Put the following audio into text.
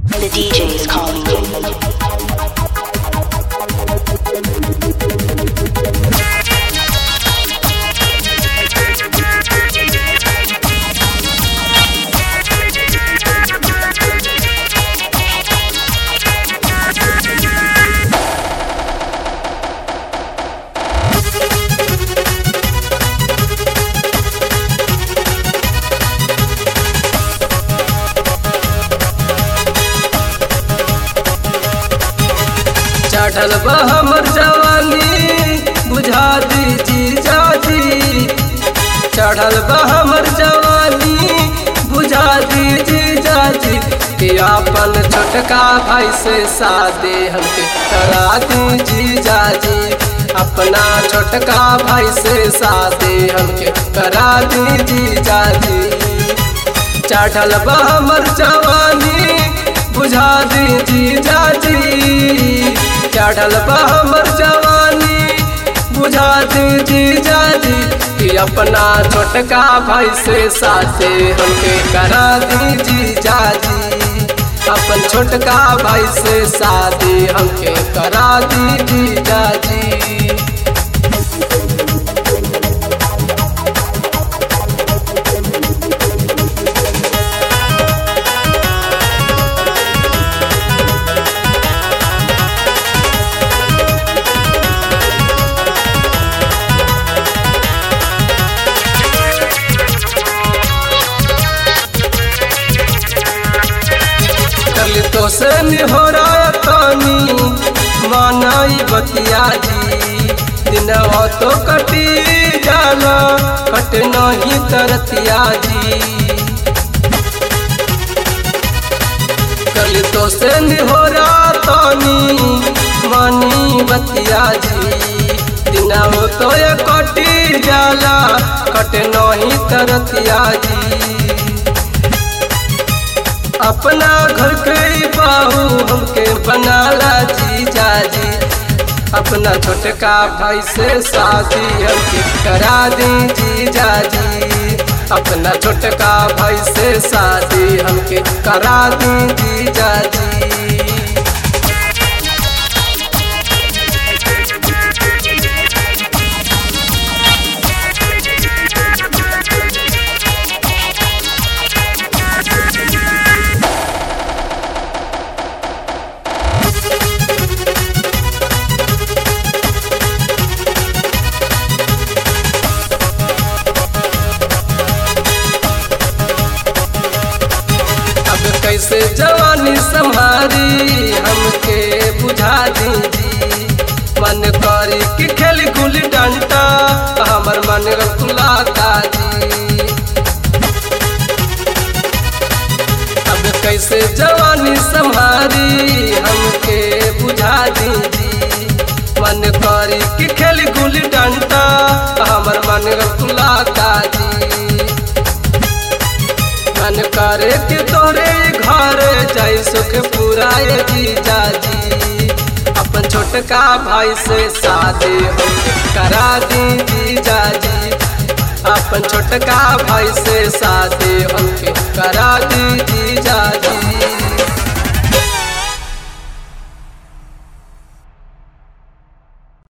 The DJ is calling you. चढ़ल बा हमर जवानी बुझा दीजी जाजी। चढ़ल बा हमर जवानी बुझा दीजी जाजी कि अपन छोटका भाई से शादी हमके करा दीजी जाजी। अपना छोटका भाई से शादी हमके करा दीजी जाजी। चढ़ल बा हमर जवानी बुझा दीजी जाजी। चढ़ल बा हमर जवानी बुझा दीजी जाजी कि अपना छोटका भाई से शादी हमके करा दीजी जाजी। अपन छोटका भाई से शादी हमके करा दीजी जाजी। तो से निहोरा तानी मानाई बतिया जी। दिन तो कटी जाला कट नहीं तरतिया जी। कल तो से निहोरा तानी मानी बतिया जी। दिन तो कटी जाला कट नहीं तरतिया जी। अपना घर के बाहू हमके बनाला जी जाजी। अपना छोटका भाई से शादी हमके करा दीजी जाजी। अपना छोटका भाई से शादी हमके करा दीजी जाजी। कैसे जवानी संभारी हमके बुझा दीजी। मन करी कि खेल गुली डंटा हमर मन रखुलाता जी। अब कैसे जवानी संभारी हमके बुझा दीजी। मन करी कि खेल गुली डंटा हमर मन रखुलाता जी। मन करे कि तोरे घर जाई सुख पुराए जी जाजी। अपन छोटका भाई से शादी हमके करा दीजी जाजी। अपन छोटका भाई से शादी हमके करा दीजी